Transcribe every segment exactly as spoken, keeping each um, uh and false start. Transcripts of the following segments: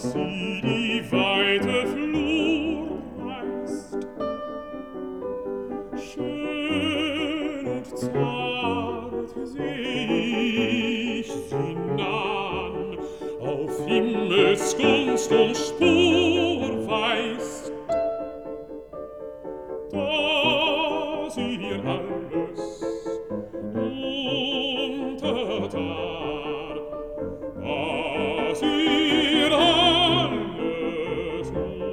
sie die weite Flur preist. Schön und zart seh ich sie nahen, auf Himmelsgunst und Spur weist, dass ihr alles untertan, dass ihr alles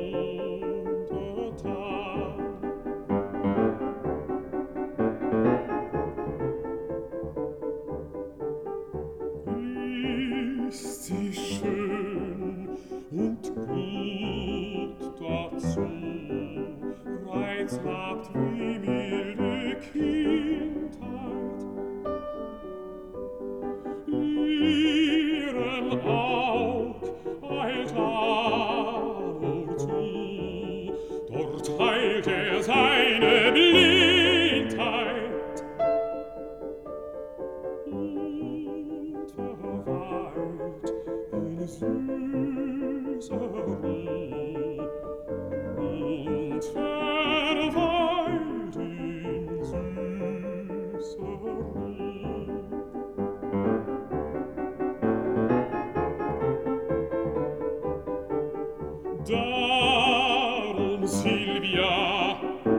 untertan. Ist sie schön und gut dazu, reizhaft wie milde Kindheit, ihrem Aug eilt Amor zu, dort heilt er seine Blindheit und verweilt in süßer Ruh und verweilt in süßer Ruh. Darum, Silvia,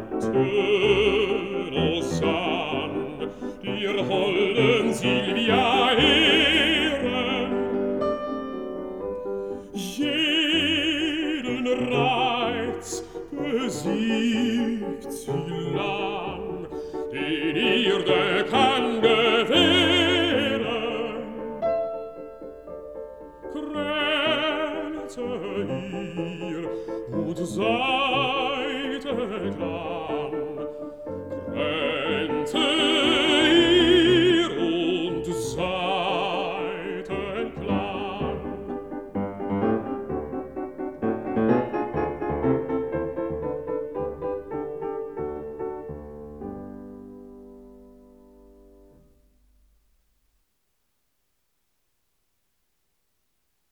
tön uns an, dir holden Silvia ehren, jeden Reiz besiegt sie lang, den ihr der